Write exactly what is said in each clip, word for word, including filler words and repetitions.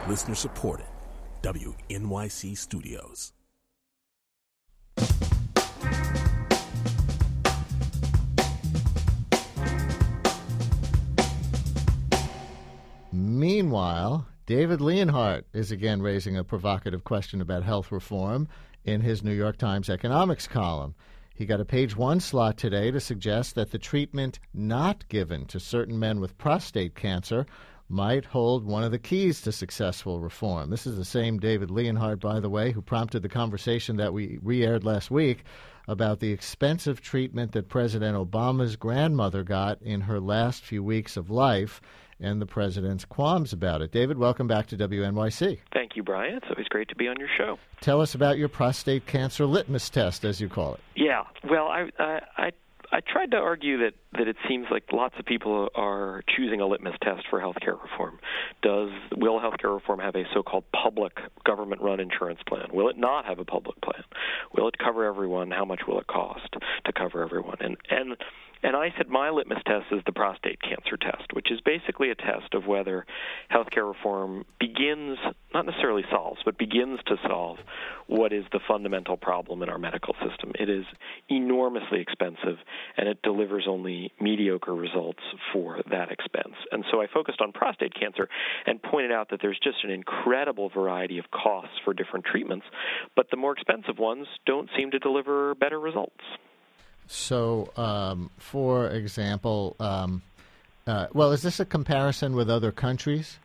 Listener supported. W N Y C Studios. Meanwhile, David Leonhardt is again raising a provocative question about health reform in his New York Times economics column. He got a page one slot today to suggest that the treatment not given to certain men with prostate cancer might hold one of the keys to successful reform. This is the same David Leonhardt, by the way, who prompted the conversation that we re-aired last week about the expensive treatment that President Obama's grandmother got in her last few weeks of life and the president's qualms about it. David, welcome back to W N Y C. Thank you, Brian. It's always great to be on your show. Tell us about your prostate cancer litmus test, as you call it. Yeah. Well, I I I, I tried to argue that, that it seems like lots of people are choosing a litmus test for healthcare reform. Does will healthcare reform have a so-called public government-run insurance plan? Will it not have a public plan? Will it cover everyone? How much will it cost to cover everyone? And and And I said my litmus test is the prostate cancer test, which is basically a test of whether healthcare reform begins, not necessarily solves, but begins to solve what is the fundamental problem in our medical system. It is enormously expensive, and it delivers only mediocre results for that expense. And so I focused on prostate cancer and pointed out that there's just an incredible variety of costs for different treatments, but the more expensive ones don't seem to deliver better results. So, um, for example, um, uh, well, is this a comparison with other countries?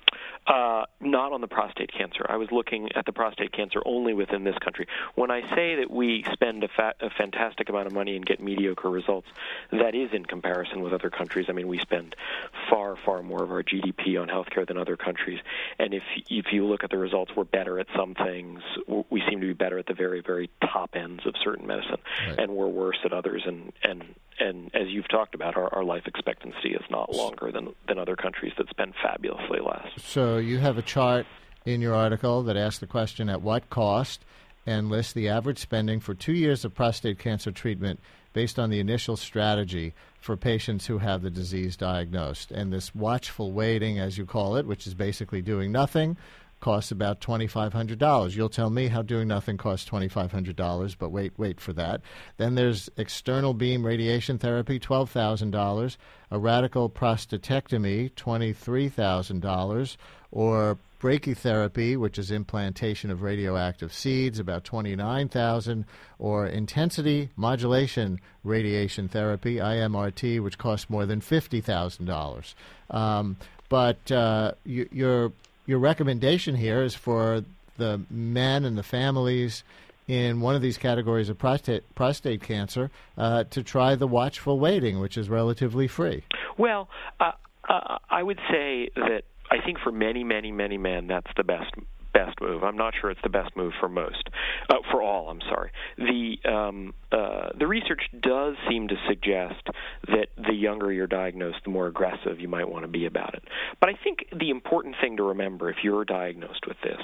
Uh, not on the prostate cancer. I was looking at the prostate cancer only within this country. When I say that we spend a, fa- a fantastic amount of money and get mediocre results, that is in comparison with other countries. I mean, we spend far, far more of our G D P on healthcare than other countries. And if if you look at the results, we're better at some things. We seem to be better at the very, very top ends of certain medicine, right, and we're worse at others. And and and as you've talked about, our, our life expectancy is not longer than than other countries that spend fabulously less. So you have a chart in your article that asks the question, at what cost, and lists the average spending for two years of prostate cancer treatment based on the initial strategy for patients who have the disease diagnosed. And this watchful waiting, as you call it, which is basically doing nothing, costs about twenty-five hundred dollars. You'll tell me how doing nothing costs twenty-five hundred dollars, but wait, wait for that. Then there's external beam radiation therapy, twelve thousand dollars, a radical prostatectomy, twenty-three thousand dollars, or brachytherapy, which is implantation of radioactive seeds, about twenty-nine thousand dollars, or intensity modulation radiation therapy, I M R T, which costs more than fifty thousand dollars. Um, but uh, you, you're Your recommendation here is for the men and the families in one of these categories of prostate, prostate cancer uh, to try the watchful waiting, which is relatively free. Well, uh, uh, I would say that I think for many, many, many men, that's the best best move. I'm not sure it's the best move for most, uh, for all. I'm sorry. The um, uh, the research does seem to suggest that the younger you're diagnosed, the more aggressive you might want to be about it. But I think the important thing to remember if you're diagnosed with this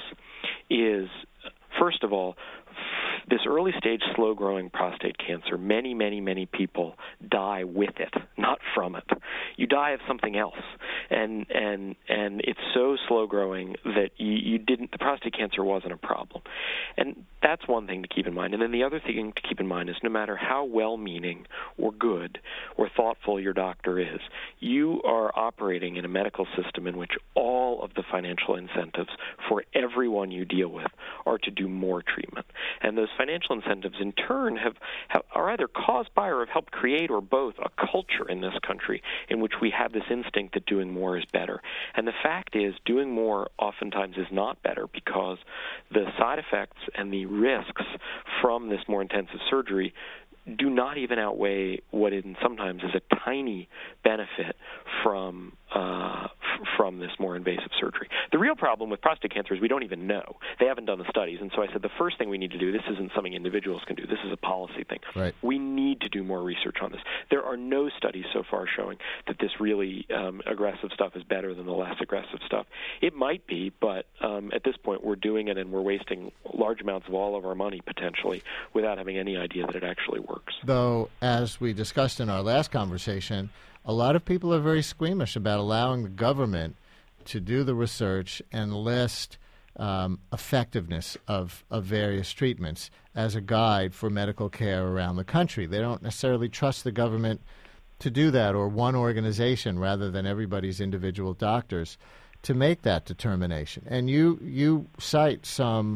is, first of all, this early-stage, slow-growing prostate cancer, many, many, many people die with it, not from it. You die of something else, and and and it's so slow-growing that you, you didn't. The prostate cancer wasn't a problem, and that's one thing to keep in mind. And then the other thing to keep in mind is, no matter how well-meaning or good or thoughtful your doctor is, you are operating in a medical system in which all of the financial incentives for everyone you deal with are to do more treatment. And those financial incentives, in turn, have, have are either caused by or have helped create, or both, a culture in this country in which we have this instinct that doing more is better. And the fact is, doing more oftentimes is not better, because the side effects and the risks from this more intensive surgery do not even outweigh what in sometimes is a tiny benefit from uh, f- from this more invasive surgery. The real problem with prostate cancer is we don't even know. They haven't done the studies, and so I said the first thing we need to do, this isn't something individuals can do, this is a policy thing. Right. We need to do more research on this. There are no studies so far showing that this really um, aggressive stuff is better than the less aggressive stuff. It might be, but um, at this point we're doing it and we're wasting large amounts of all of our money potentially without having any idea that it actually works. Though, as we discussed in our last conversation, a lot of people are very squeamish about allowing the government to do the research and list um, effectiveness of, of various treatments as a guide for medical care around the country. They don't necessarily trust the government to do that, or one organization rather than everybody's individual doctors to make that determination. And you you cite some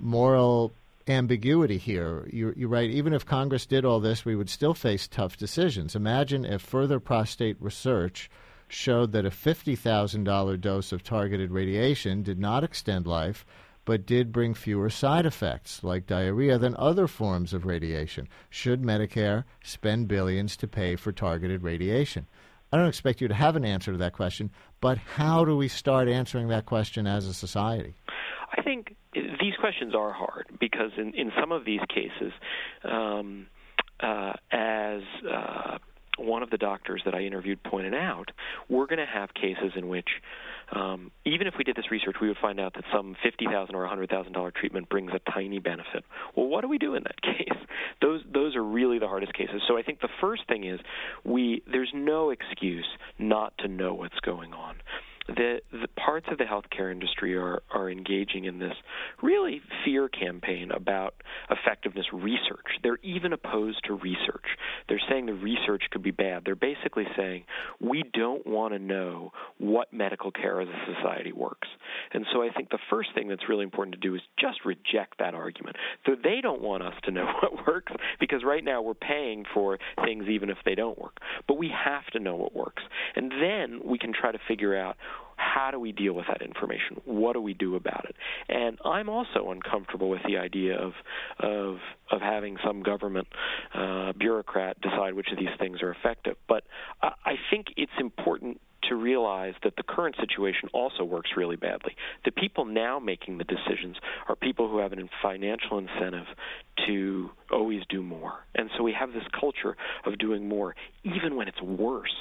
moral ambiguity here. You, you write, even if Congress did all this, we would still face tough decisions. Imagine if further prostate research showed that a fifty thousand dollars dose of targeted radiation did not extend life, but did bring fewer side effects, like diarrhea, than other forms of radiation. Should Medicare spend billions to pay for targeted radiation? I don't expect you to have an answer to that question, but how do we start answering that question as a society? I think these questions are hard because in, in some of these cases, um, uh, as uh, one of the doctors that I interviewed pointed out, we're going to have cases in which um, even if we did this research, we would find out that some fifty thousand dollars or one hundred thousand dollars treatment brings a tiny benefit. Well, what do we do in that case? Those those are really the hardest cases. So I think the first thing is we there's no excuse not to know what's going on. The, the parts of the healthcare industry are, are engaging in this really fear campaign about effectiveness research. They're even opposed to research. They're saying the research could be bad. They're basically saying we don't want to know what medical care as a society works. And so I think the first thing that's really important to do is just reject that argument. So they don't want us to know what works because right now we're paying for things even if they don't work. But we have to know what works. And then we can try to figure out how do we deal with that information? What do we do about it? And I'm also uncomfortable with the idea of of of having some government uh, bureaucrat decide which of these things are effective. But I, I think it's important to realize that the current situation also works really badly. The people now making the decisions are people who have a financial incentive to always do more. And so we have this culture of doing more, even when it's worse.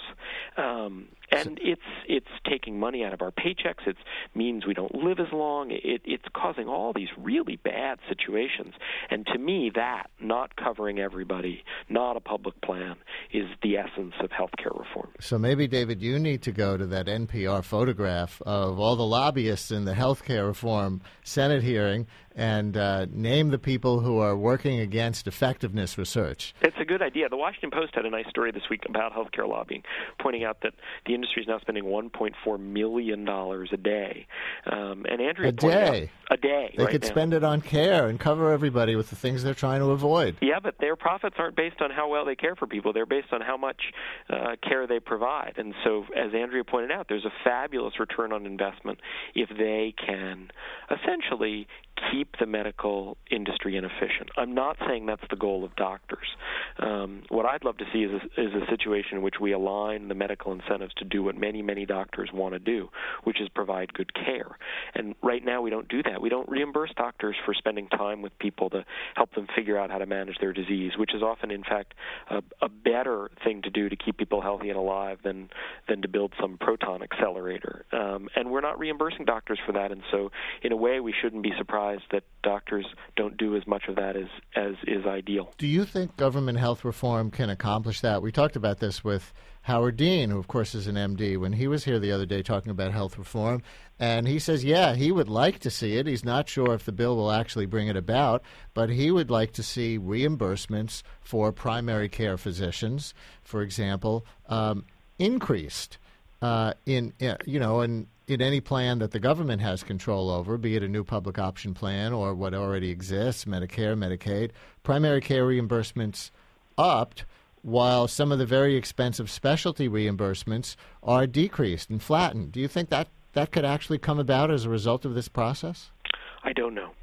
Um, and it's it's taking money out of our paychecks. It means we don't live as long. It, it's causing all these really bad situations. And to me, that, not covering everybody, not a public plan, is the essence of healthcare reform. So maybe, David, you need to go to that N P R photograph of all the lobbyists in the healthcare reform Senate hearing and uh, name the people who are working against effectiveness research. It's a good idea. The Washington Post had a nice story this week about healthcare lobbying, pointing out that the industry is now spending one point four million dollars a day. Um, and Andrea a pointed day. out, a day. They right could now. spend it on care and cover everybody with the things they're trying to avoid. Yeah, but their profits aren't based on how well they care for people. They're based on how much uh, care they provide. And so, as Andrea pointed out, there's a fabulous return on investment if they can essentially keep the medical industry inefficient. I'm not saying that's the goal of doctors. Um, what I'd love to see is a, is a situation in which we align the medical incentives to do what many, many doctors want to do, which is provide good care. And right now we don't do that. We don't reimburse doctors for spending time with people to help them figure out how to manage their disease, which is often, in fact, a, a better thing to do to keep people healthy and alive than, than to build some proton accelerator. Um, and we're not reimbursing doctors for that. And so, in a way, we shouldn't be surprised that doctors don't do as much of that as, as is ideal. Do you think government health reform can accomplish that? We talked about this with Howard Dean, who, of course, is an M D, when he was here the other day talking about health reform. And he says, yeah, he would like to see it. He's not sure if the bill will actually bring it about, but he would like to see reimbursements for primary care physicians, for example, um, increased uh, in, you know, in in any plan that the government has control over, be it a new public option plan or what already exists, Medicare, Medicaid, primary care reimbursements upped, while some of the very expensive specialty reimbursements are decreased and flattened. Do you think that that could actually come about as a result of this process? I don't know.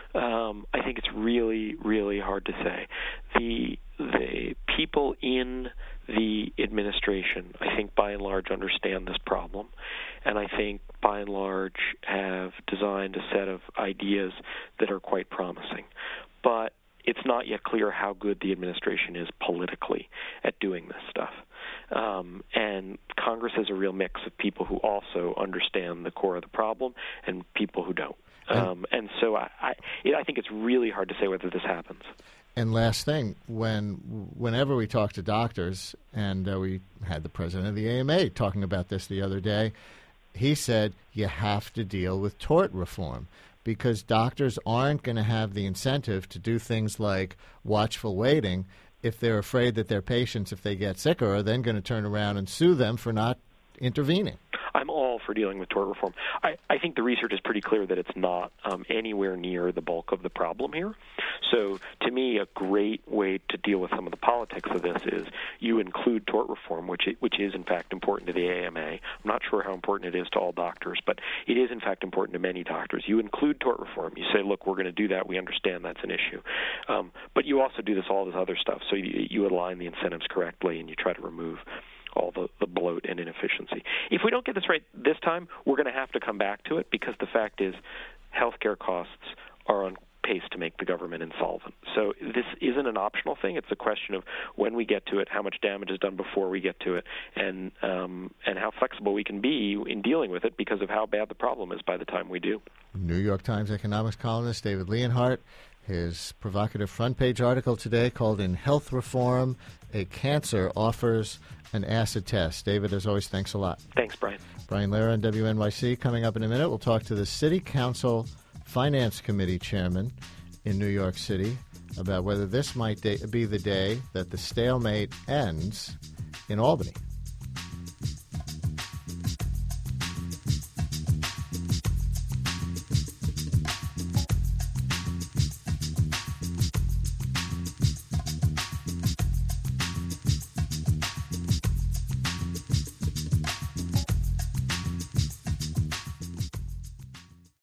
Um, I think it's really, really hard to say. The the people in the administration, I think, by and large, understand this problem, and I think, by and large, have designed a set of ideas that are quite promising. But it's not yet clear how good the administration is politically at doing this stuff. Um, and Congress is a real mix of people who also understand the core of the problem and people who don't. Um, and so I, I, I think it's really hard to say whether this happens. And last thing, when whenever we talk to doctors, and uh, we had the president of the A M A talking about this the other day, he said you have to deal with tort reform because doctors aren't going to have the incentive to do things like watchful waiting if they're afraid that their patients, if they get sicker, are then going to turn around and sue them for not intervening. I'm all for dealing with tort reform. I, I think the research is pretty clear that it's not um, anywhere near the bulk of the problem here. So to me, a great way to deal with some of the politics of this is you include tort reform, which it, which is in fact important to the A M A. I'm not sure how important it is to all doctors, but it is in fact important to many doctors. You include tort reform. You say, look, we're going to do that. We understand that's an issue. Um, but you also do this all this other stuff. So you, you align the incentives correctly and you try to remove all the, the bloat and inefficiency. If we don't get this right this time, we're going to have to come back to it because the fact is healthcare costs are on pace to make the government insolvent. So this isn't an optional thing. It's a question of when we get to it, how much damage is done before we get to it, and um, and how flexible we can be in dealing with it because of how bad the problem is by the time we do. New York Times economics columnist David Leonhardt. His provocative front-page article today called In Health Reform, a Cancer Offers an Acid Test. David, as always, thanks a lot. Thanks, Brian. Brian Lehrer on W N Y C. Coming up in a minute, we'll talk to the City Council Finance Committee chairman in New York City about whether this might da- be the day that the stalemate ends in Albany.